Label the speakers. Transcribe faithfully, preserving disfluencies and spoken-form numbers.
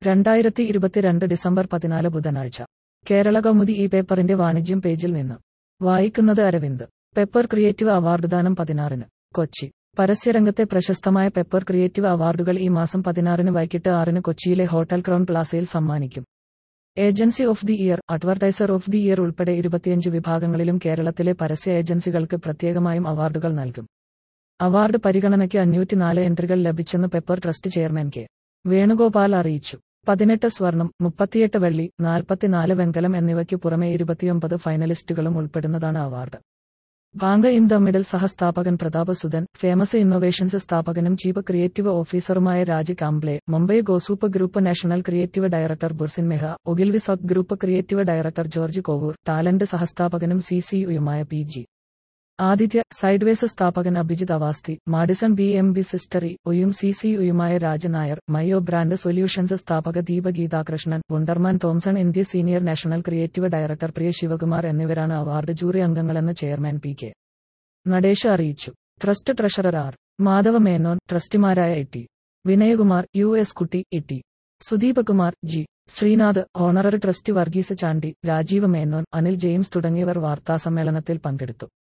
Speaker 1: രണ്ടായിരത്തി ഇരുപത്തിരണ്ട് ഡിസംബർ പതിനാല് ബുധനാഴ്ച കേരള കൗമുദി ഈ പേപ്പറിന്റെ വാണിജ്യം പേജിൽ നിന്ന് വായിക്കുന്നത് അരവിന്ദ്. പെപ്പർ ക്രിയേറ്റീവ് അവാർഡ് ദാനം പതിനാറിന് കൊച്ചി. പരസ്യരംഗത്തെ പ്രശസ്തമായ പെപ്പർ ക്രിയേറ്റീവ് അവാർഡുകൾ ഈ മാസം പതിനാറിന് വൈകിട്ട് ആറിന് കൊച്ചിയിലെ ഹോട്ടൽ ക്രൗൺ പ്ലാസയിൽ സമ്മാനിക്കും. Agency of the year, advertiser of the year ഉൾപ്പെടെ ഇരുപത്തിയഞ്ച് വിഭാഗങ്ങളിലും കേരളത്തിലെ പരസ്യ ഏജൻസികൾക്ക് പ്രത്യേകമായും അവാർഡുകൾ നൽകും. അവാർഡ് പരിഗണനയ്ക്ക് അഞ്ഞൂറ്റിനാല് എൻട്രികൾ ലഭിച്ചെന്ന് pepper trust chairman K Venugopal അറിയിച്ചു. പതിനെട്ട് സ്വർണം, മുപ്പത്തിയെട്ട് വെള്ളി, നാൽപ്പത്തിനാല് വെങ്കലം എന്നിവയ്ക്കു പുറമെ ഇരുപത്തിയൊമ്പത് ഫൈനലിസ്റ്റുകളും ഉൾപ്പെടുന്നതാണ് award. Bank in the middle സഹസ്ഥാപകൻ പ്രതാപ് സുധൻ, ഫേമസ് ഇന്നൊവേഷൻസ് സ്ഥാപകനും ചീഫ് ക്രിയേറ്റീവ് ഓഫീസറുമായ Raj Kamble, Mumbai Gosoup group national creative director Burzin Mehta, Ogilvy South group creative director George Kovoor, talent സഹസ്ഥാപകനും സി സി യുമായ പി ജി ആദിത്യ, സൈഡ്വേസ് സ്ഥാപകൻ Abhijit Awasthi, Madison B M B സിസ്റ്ററി ഒയും സി സി യുമായ Raja Nair, Mayo brand solutions സ്ഥാപക Deepa Geethakrishnan, Wunderman Thompson India senior national creative director Priya Sivakumar എന്നിവരാണ് award jury അംഗങ്ങളെന്ന് chairman P K Natesh അറിയിച്ചു. Trust treasurer R Madhava Menon, ട്രസ്റ്റിമാരായ E T Vinayakumar, U S Kutty, E T Sudeep Kumar, G Srinath, honorary trustee Varghese Chandy, Rajeev Menon, Anil James തുടങ്ങിയവർ വാർത്താസമ്മേളനത്തിൽ പങ്കെടുത്തു.